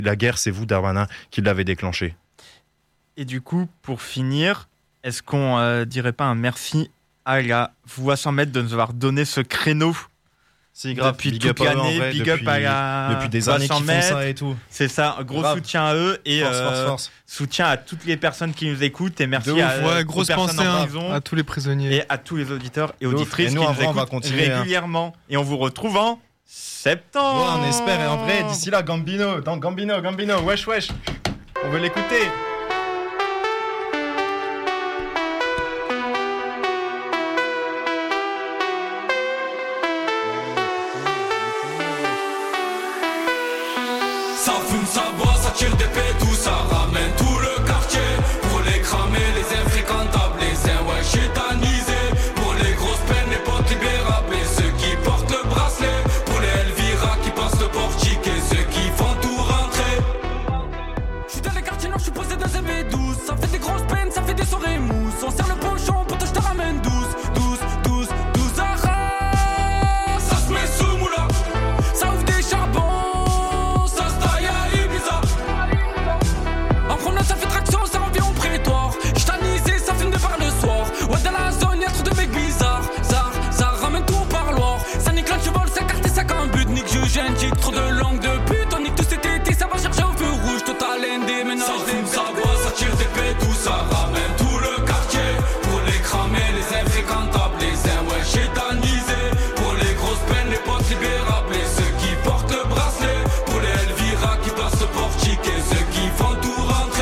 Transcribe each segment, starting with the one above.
La guerre, c'est vous, Darmanin, qui l'avez déclenchée. Et du coup, pour finir, est-ce qu'on dirait pas un merci à la Voix sans maître de nous avoir donné ce créneau? C'est grave, depuis toute l'année, big up à la depuis des années qu'ils font ça et tout. C'est ça, un gros soutien à eux et force. soutien à toutes les personnes qui nous écoutent et merci grosse aux personnes pensée en prison à tous les prisonniers et à tous les auditeurs et auditrices et nous, qui nous après, on va écoutent continuer, régulièrement. Et on vous retrouve en septembre. Ouais, on espère, et en vrai, d'ici là, Gambino, wesh, on veut l'écouter. Ça fume, ça boit, ça tire des pétous, ça ramène tout le quartier. Pour les cramer, les infréquentables, les ouais chétanisés. Pour les grosses peines, les potes libérables et ceux qui portent le bracelet. Pour les Elvira qui passent le portique et ceux qui font tout rentrer. J'suis dans les quartiers noirs, j'suis posé dans un V12. Ça fait des grosses peines, ça fait des soirées mousses. On serre le pochon, pour je te ramène 12 arras. Ça se met sous moula, ça ouvre des charbons. Ça fait traction, ça revient au prétoire. J'tanisé, ça fume de par le soir. Ouais, dans la zone, y'a trop de mecs bizarres. Ça ramène tout au parloir. Ça nique l'antivol, ça carte et ça qu'un but. Nique juge, indique trop de langue de pute. On nique tout cet été, ça va chercher au feu rouge. Total ND, ménage. Ça fume, ça boit, ça tire des pétous. Ça ramène tout le quartier. Pour les cramer, les infréquentables, les ouais chétanisés. Pour les grosses peines, les potes libérables et ceux qui portent le bracelet. Pour les Elvira qui passent le portique et ceux qui font tout.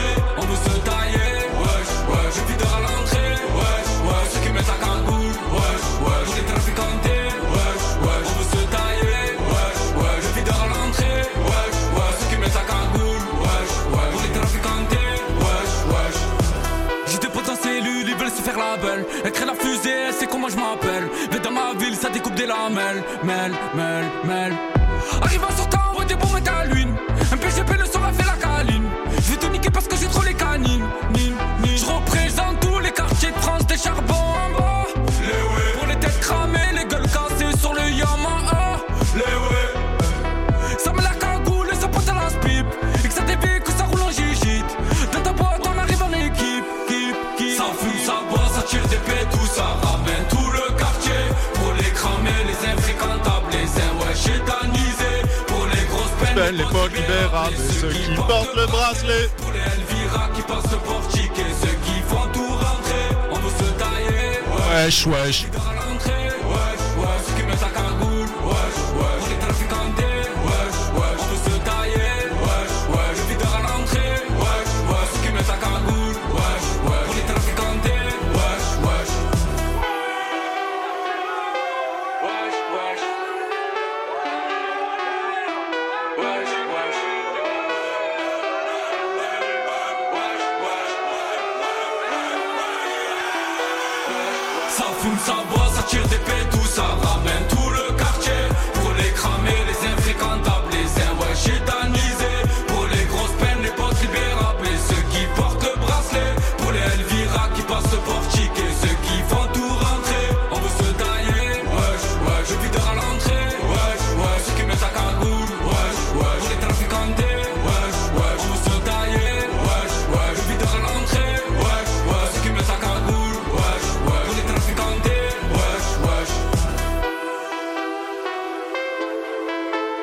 Elle crée la fusée, elle sait comment je m'appelle. Mais dans ma ville, ça découpe des lamelles. Mel. Arrive en sortant, ouais, des bons mettent à l'huile. Un PGP le soir a fait la câline. Je vais tout niquer parce que j'ai trop les canines. Je représente tous les quartiers de France, des charbons en bas. Les ouais. Pour les têtes cramées, les gueules cassées sur le Yamaha. Les ouais. Ça met la cagoule et ça pointe à la spipe. Et que ça dévie, que ça roule en gigite. Dans ta boîte, on arrive en équipe. Ça fume, ça boit, ça tire des pétous, ça ramène tout le quartier. Pour les cramer, les infréquentables, les ouais chétanisés. Pour les grosses peines, les potes libérables et ceux qui portent le bracelet. Pour les Elvira qui passent le portique et ceux qui font tout rentrer. On veut se tailler, wesh. Dans l'entrée, wesh, ceux qui mettent la cagoule, wesh. Pour les traficantés, wesh, on veut se tailler, wesh. Je vis dans l'entrée, wesh, ceux qui mettent la cagoule, wesh. Pour les traficantés, wesh. Ça fume, ça boit, ça tire des pétous, ça ramène tout le quartier. Pour les cramer, les infréquentables, les ouais chétanisés. Pour les grosses peines, les potes libérables et ceux qui portent le bracelet. Pour les Elvira qui passent le portique et ceux qui font tout rentrer. On veut se tailler, wesh. Je vis dans l'entrée, wesh. Ceux qui mettent la cagoule, wesh. Pour les traficantés, wesh. On veut se tailler, wesh. Je vis dans l'entrée, wesh. Ceux qui mettent la cagoule, wesh. Pour les traficantés, wesh.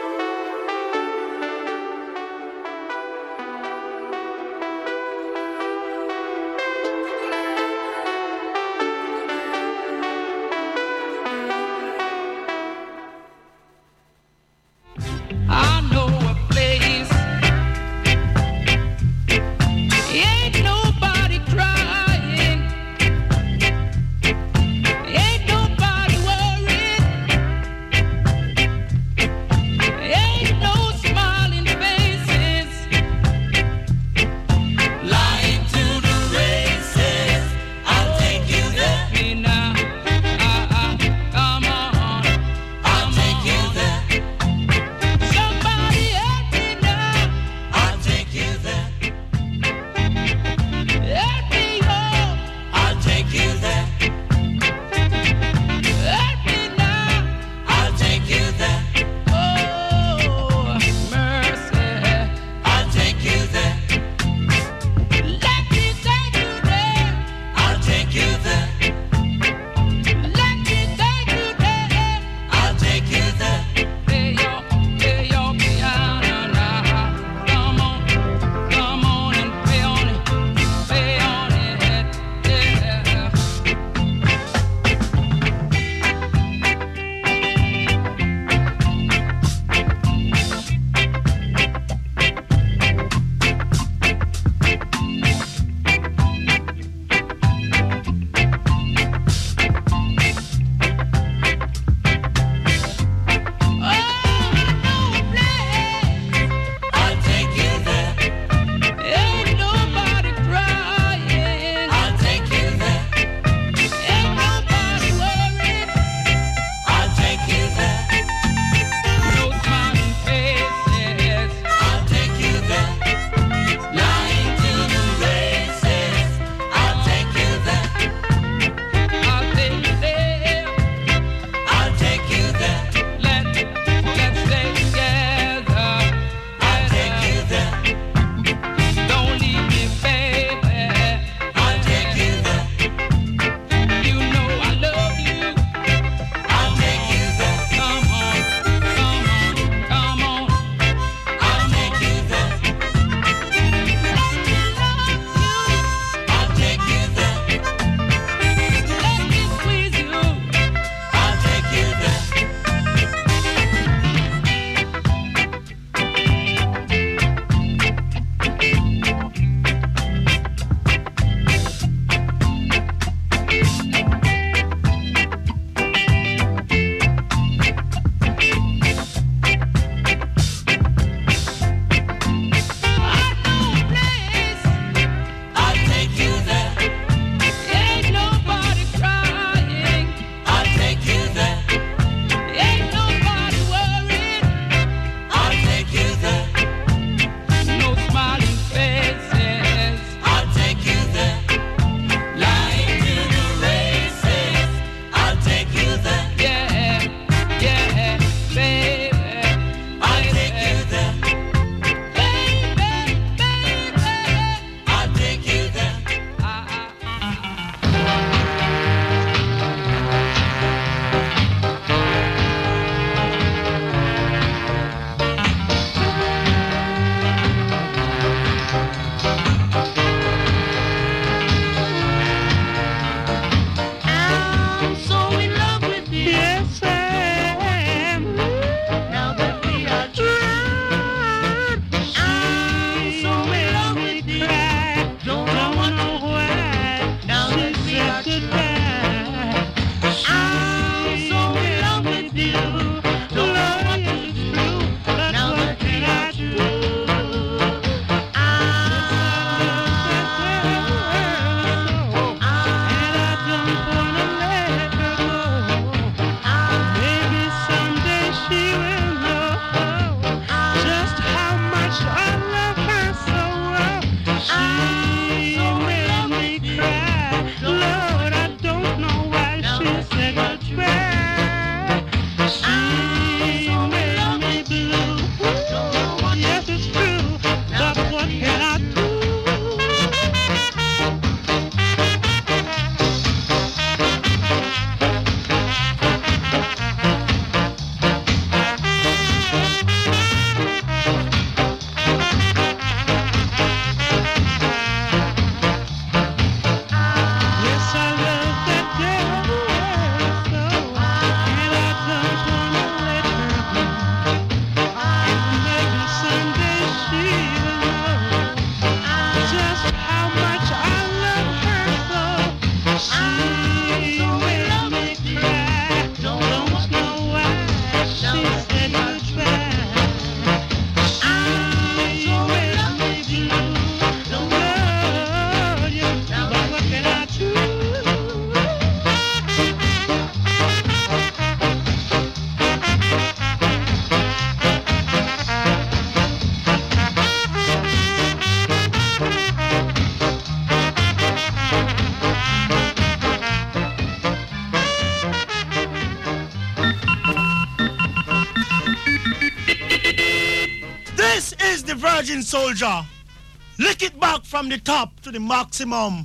Virgin soldier. Lick it back from the top to the maximum.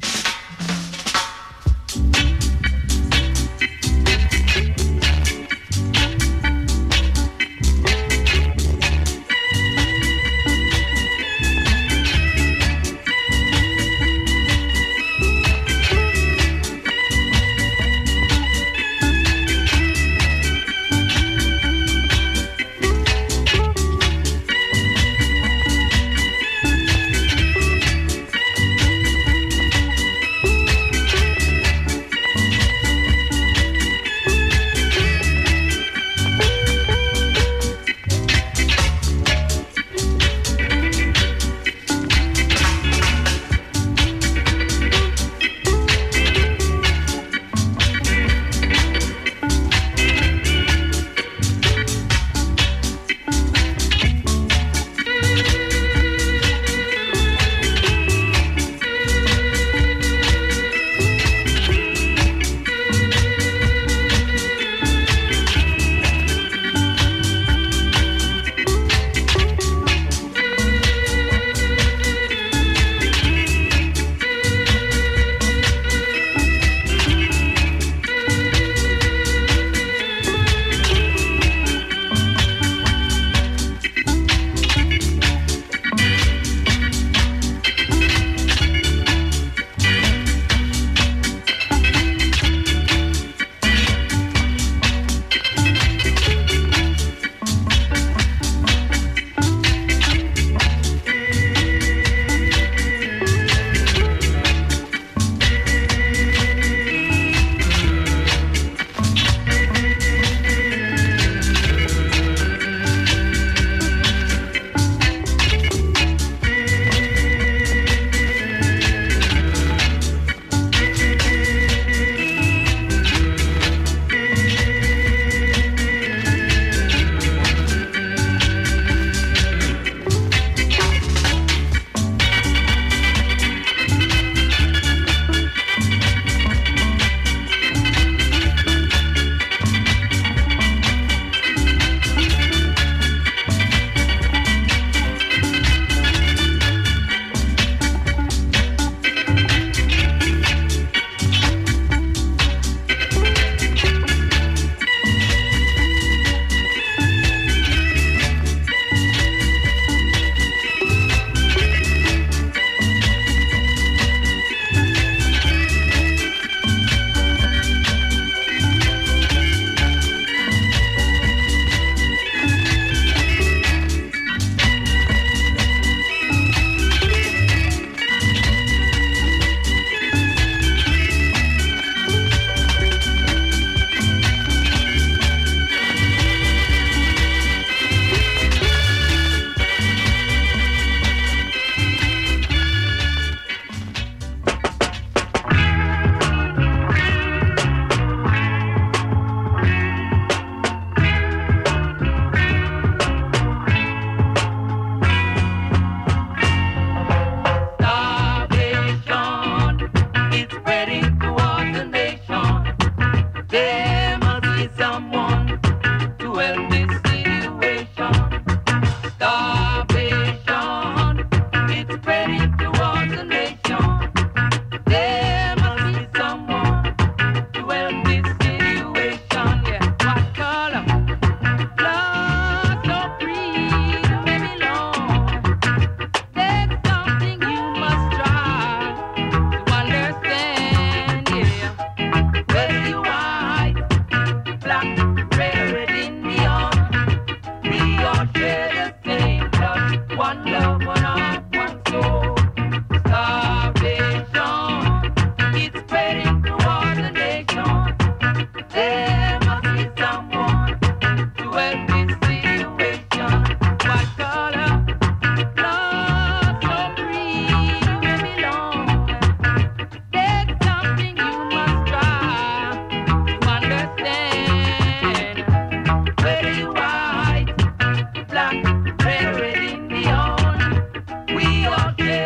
Okay.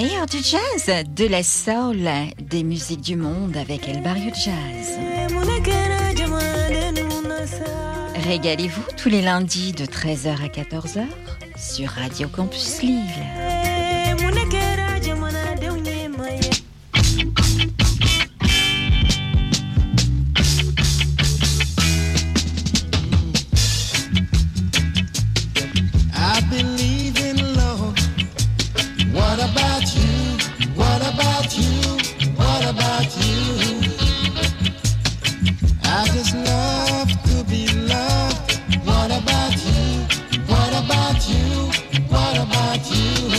meilleur du jazz, de la soul, des musiques du monde avec El Barrio Jazz. Régalez-vous tous les lundis de 13h à 14h sur Radio Campus Lille. I believe in love. What about you? What about you? What about you? I just love to be loved. What about you? What about you? What about you?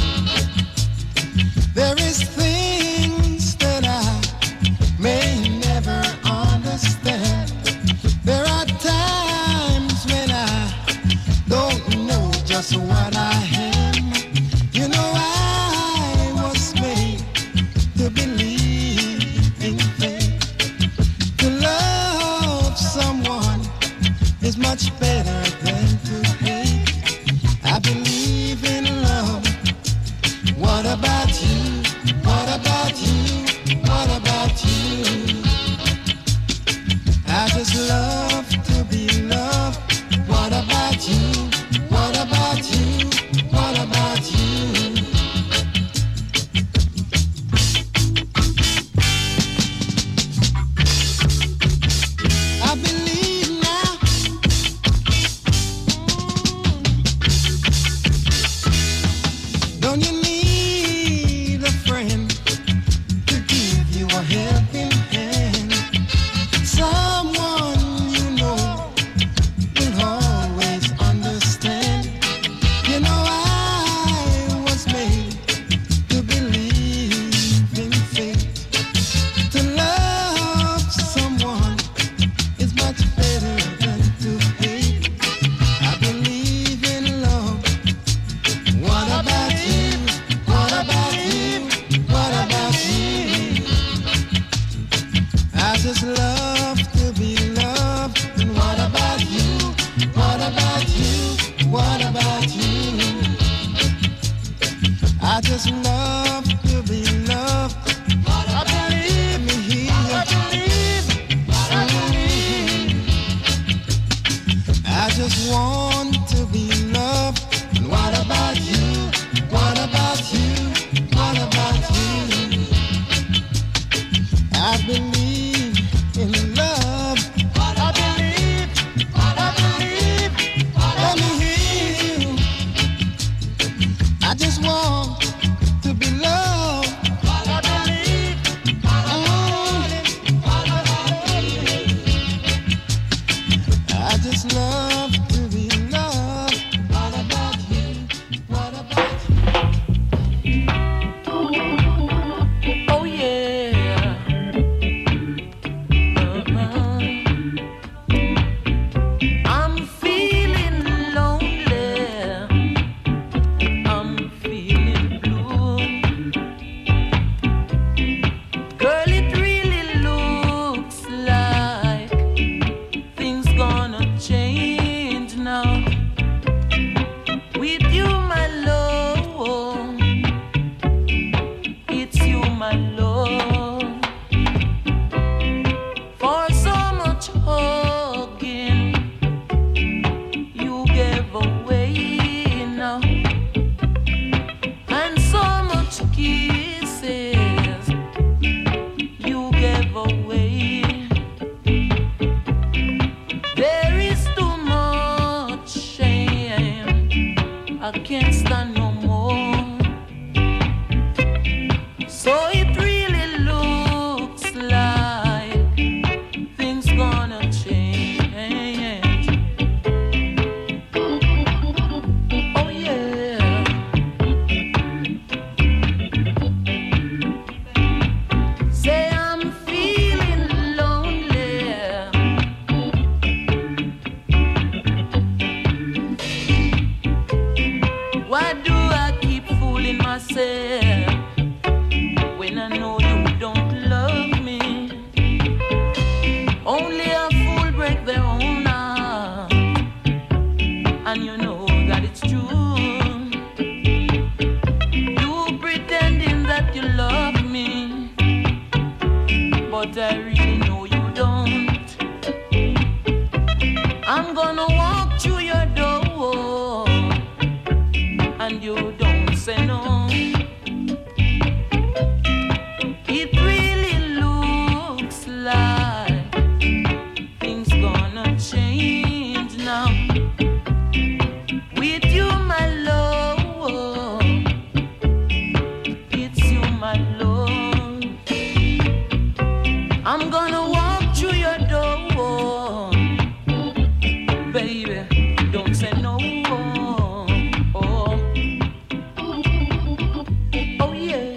There is things that I may never understand. There are times when I don't know just what I am. You know I was made to believe in faith. To love someone is much better than to hate. I believe in love. What about you? What about you? What about you? I just love to be loved. What about you? What about you? What about you? I believe now. Don't you need a friend to give you a helping hand? Someone you know will always understand. You know I was made to believe in faith. To love someone is much better than to hate. I believe in love. What about you? What about you? What about you? I just love to be loved. And what about you? What about you? What about you? I just love to be loved. I believe me here. I believe. I just want to be loved. And what about you? What about you? What about you? I believe in love. I believe. Let me hear you. I just want to be loved. but I really know you don't. I'm gonna walk through your door, and you don't say no. It really looks like things gonna change now. With you, my love, it's you, my love. I'm gonna walk through your door, baby, don't say no. Oh, oh yeah.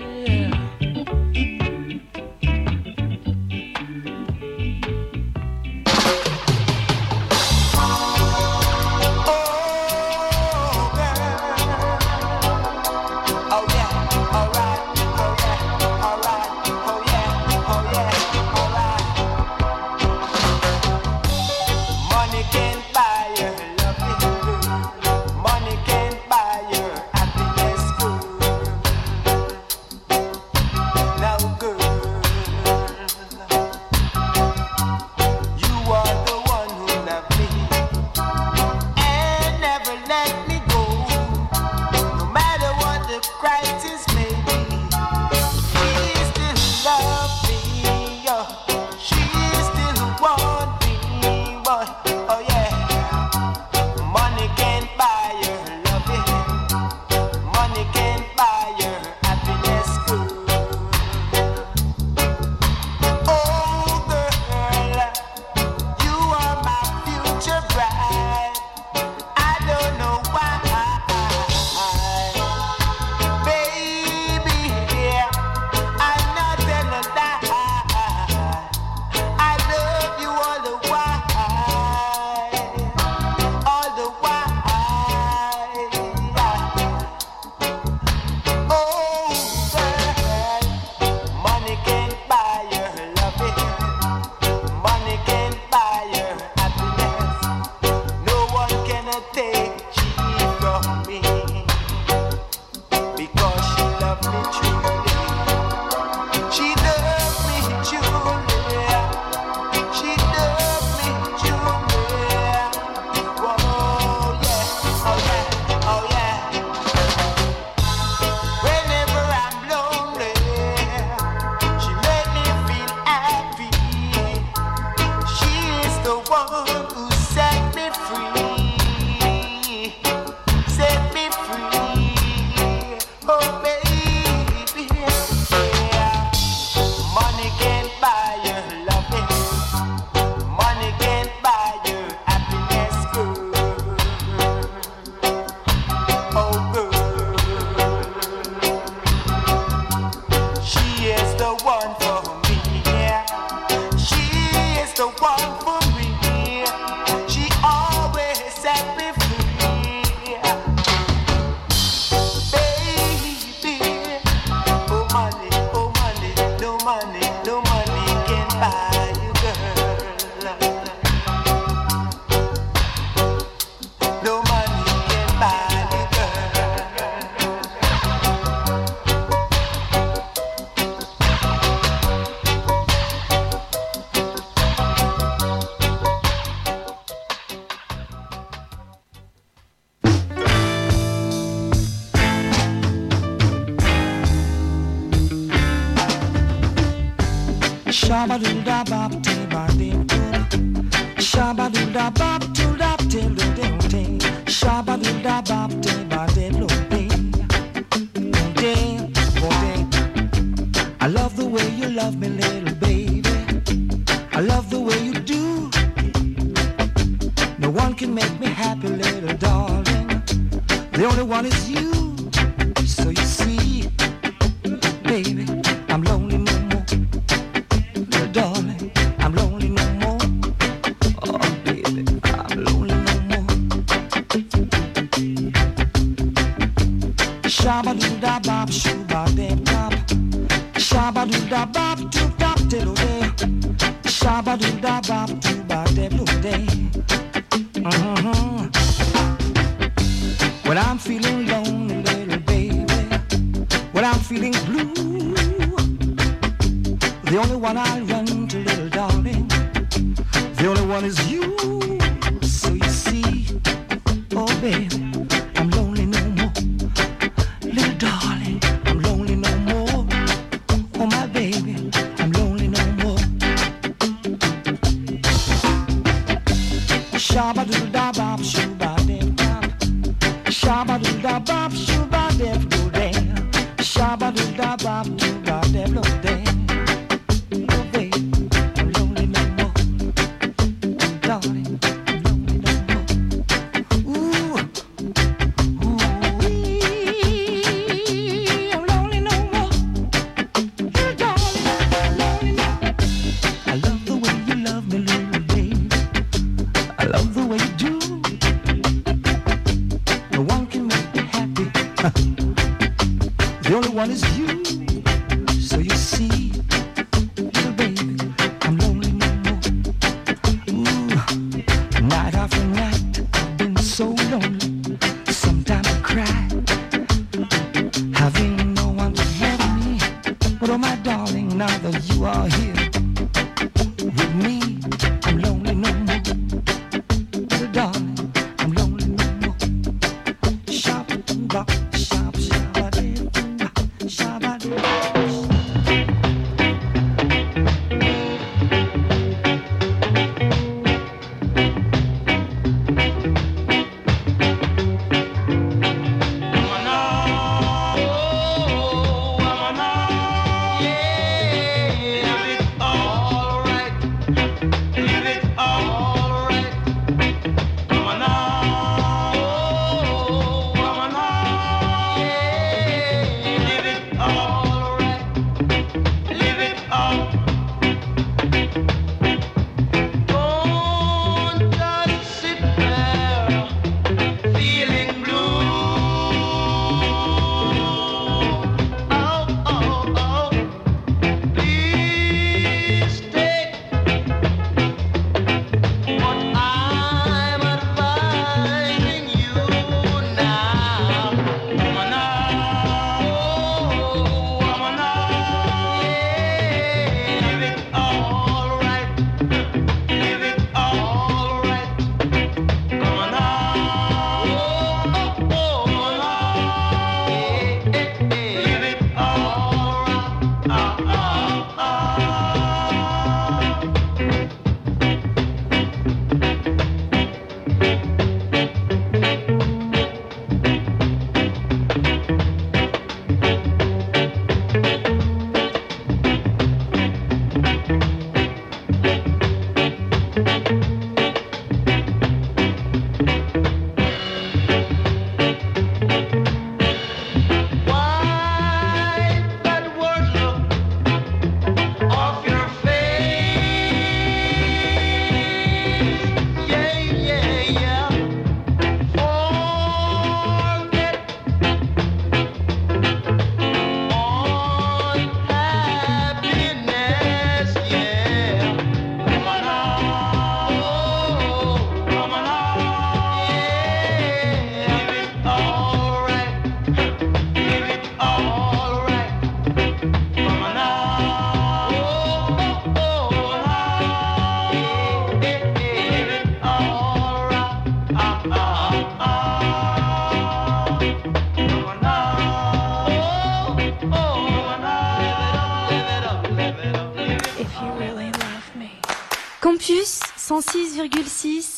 I love the way you love me, little baby. I love the way you do. No one can make me happy, little darling. The only one is you. So you see, baby, I'm lonely no more. Little darling, I'm lonely no more. Oh, baby, I'm lonely no more. Shabba-doo-da-bop, shoo-ba-dee-bop. Shabba-doo-da-bop, doo-bop-diddle-day. Shabba-doo-da-bop, doo-ba-diddle-day. When I'm feeling lonely, little baby, when I'm feeling blue, the only one I run one is you. So you see, oh baby, I'm lonely no more. Little darling, I'm lonely no more. Oh my baby, I'm lonely no more. Shabba doodle da bop, shooba dip bop. Shabba doodle da bop, shooba dip do dam. Shabba doodle da bop, shooba dip do dam. Oh baby, I'm lonely no more. Darling, I'm lonely no more. Ooh, ooh-wee, I'm lonely no more. Little darling, I'm lonely no more. I love the way you love me, little baby. I love the way you do. No one can make me happy. The only one is you. So you see, little baby, I'm lonely no more. Ooh, night after night, I've been so lonely. Sometimes I cry, having no one to love me. But oh my darling, now that you are here with me, I'm lonely no more. Little darling, I'm lonely no more. Shop, bop, shop, shabba-dee, shabba-dee. Campus 106,6.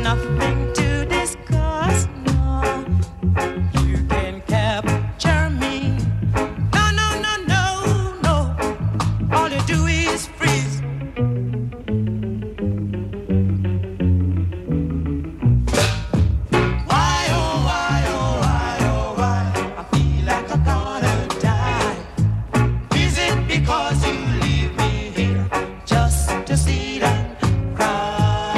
nothing to discuss. No, you can capture me. No, no, no, no, no. All you do is freeze. Why, oh, why, oh, why, oh, why? I feel like I'm gonna die. Is it because you leave me here just to sit and cry?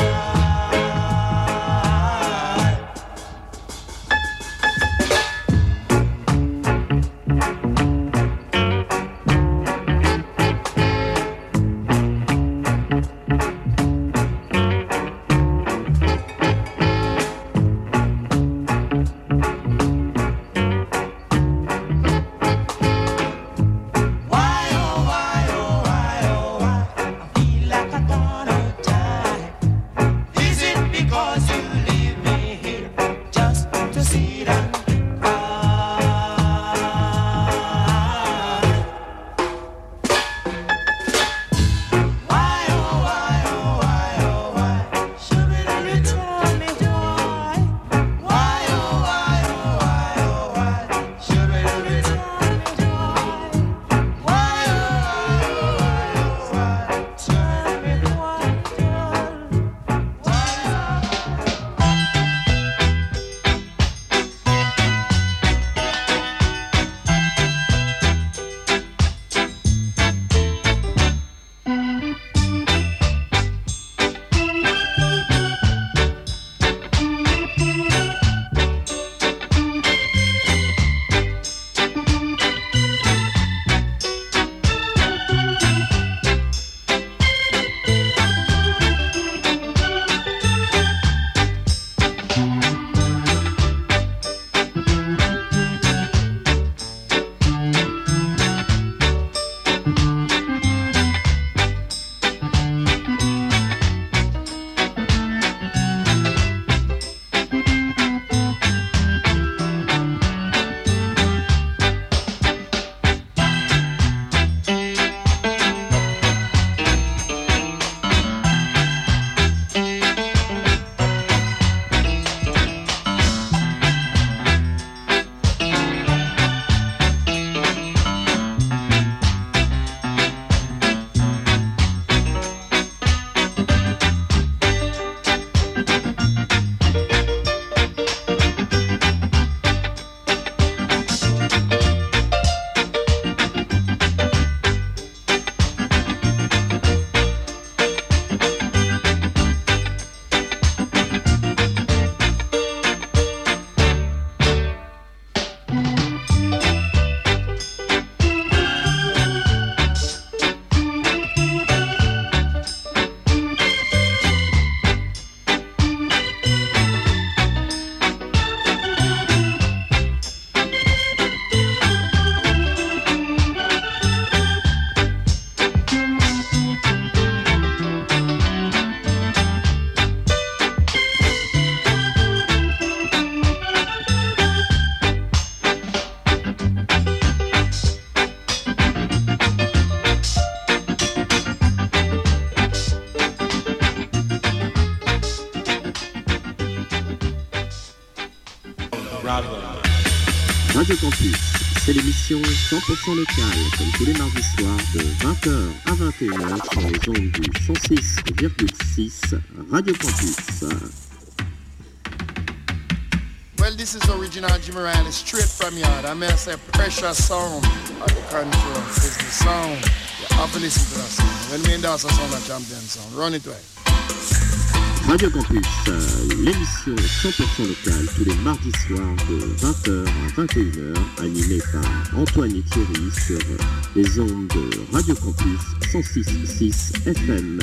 Why, oh, why, oh, why, oh, why? I feel like I'm gonna die. Is it because you leave me here just to sit and cry? Why, oh, why, oh, why, oh, why? Should you tell me why? Why, oh, why, oh, why, oh, why? Should you tell me why? Why, oh, why, oh, why? Tell me why, girl. Radio Campus, c'est l'émission 100% locale, comme tous les mardis soirs de 20h à 21h sur les ondes du 106,6 Radio Campus. Well, this is original Jimmy Riley, straight from yard. I may say pressure sound at the control. It's the sound. You have to listen to that sound. When we endorse a sound, a champion sound. Run it right. Radio Campus, l'émission 100% locale tous les mardis soirs de 20h à 21h, animée par Antoine et Thierry sur les ondes de Radio Campus 106.6 FM.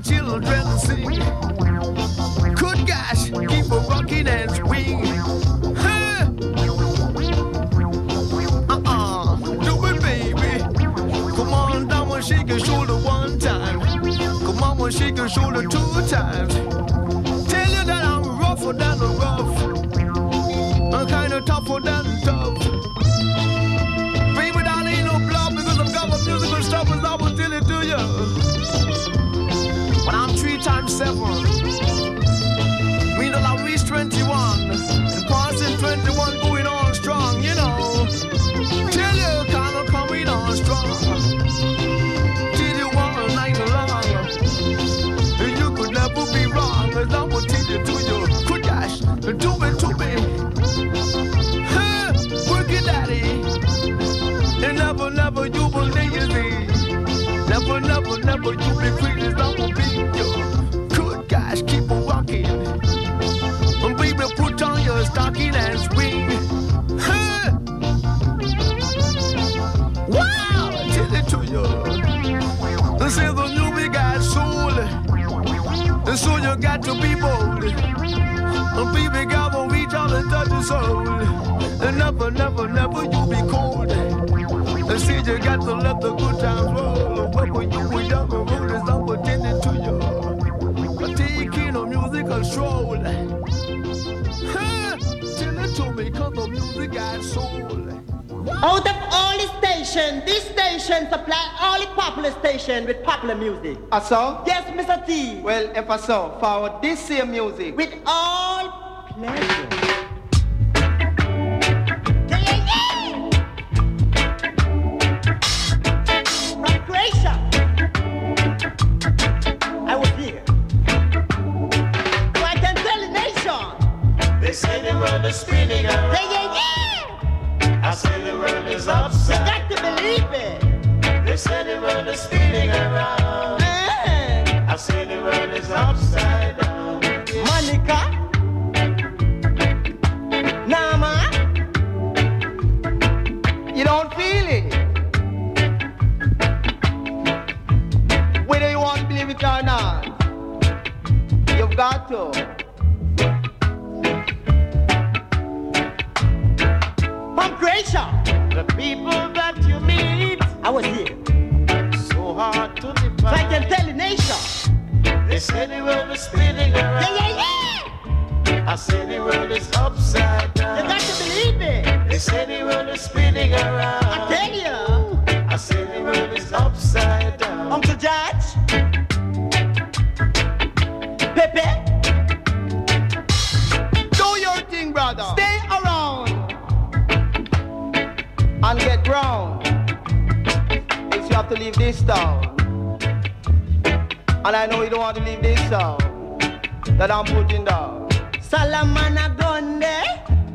children sing. Good gosh, keep a rocking and swing. Huh? Do it, baby. Come on, down and shake your shoulder one time. Come on, and shake your shoulder 2 times. Tell you that I'm rougher than the rough. I'm kinda tougher than tough. Baby, that ain't no bluff because I've got my musical stuff and I will tell it to you. But I'm 3 times 7. Mean that I reached 21. And passing 21 going on strong, you know. Tell you kinda coming on strong. Till you all night long. And you could never be wrong. Cause I will tell it to you. Good gosh, do it to me. And never you will lazy. Never you be free as I will be you. Good guys, keep on walking. And baby, put on your stocking and swing. Huh? Wow, I tell it to you. This is the new big guy's soul. And so you got to be bold. And baby, God will reach out and touch your soul. And never you be cold. And see you got to let the good times roll. When you were young and roll is I'm attending to you. Taking a musical stroll. Huh? Tell it to me, cause the music got soul. Out of all the stations, this station supply all the popular station with popular music. So? Yes, Mr. T. Well, if I so, forward this same music. With all pleasure. They say the world is spinning around. I say the world is upside. You got to believe it. They say the world is spinning around. I say the world is upside down. Monica, Nama, you don't feel it. Whether you want to believe it or not, you've got to. The people that you meet, I was here. So hard to define. So I can tell the nation. They say the world is spinning around. I say the world is upside down. You got to believe it. They say the world is spinning around. I tell you. I say the world is upside down. Uncle George, Pepe, do your thing, brother. Stay around and get round. Else you have to leave this town. And I know you don't want to leave this town that I'm putting down. Salamana Gonde,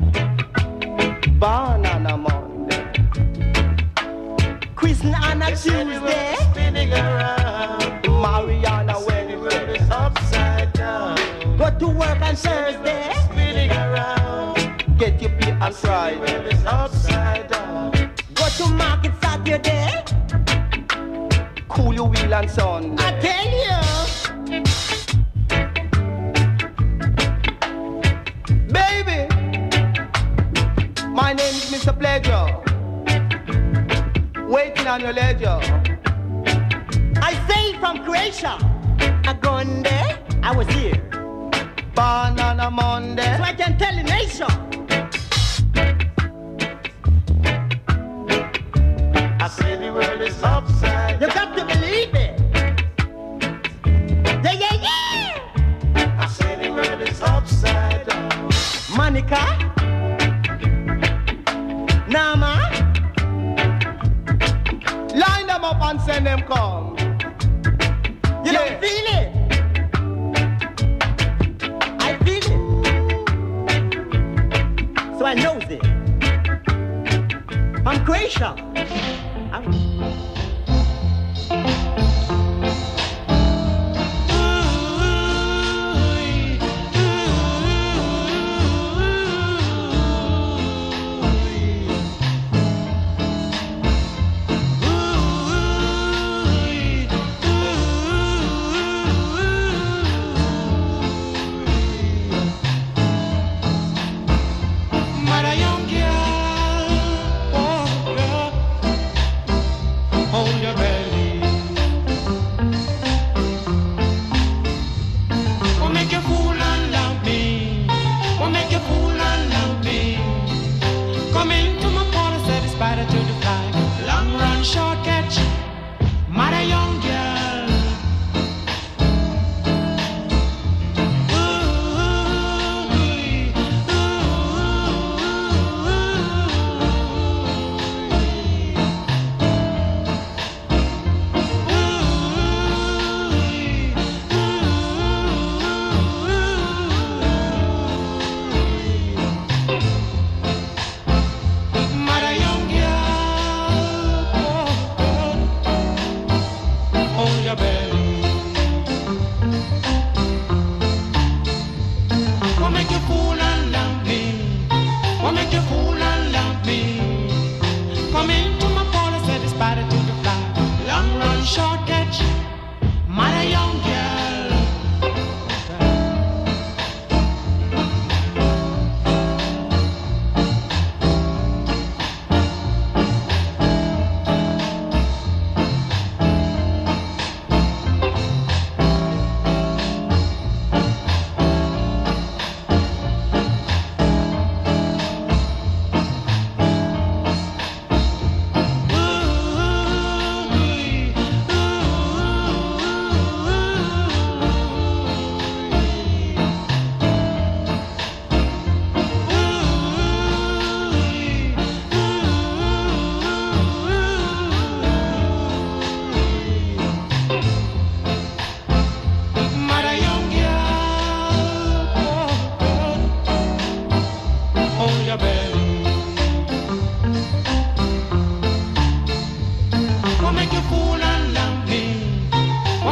Banana Monday, Christian on a Tuesday, spinning around. Mariana Wednesday, upside down. Go to work on Thursday, spinning around. Get your pay on Friday, upside down. Go to market Saturday, cool your wheel on Sunday. I tell you. Baby, my name is Mr. Pleasure. Waiting on your ledger. I say from Croatia. A Gonde, I was here. Banana Monday, so I can tell the nation. I say the world is upside down. You got to believe it. Yeah. I say the world is upside down. Monica, Nama, line them up and send them come. You don't feel it? I feel it. So I knows it. From Croatia.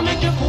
make you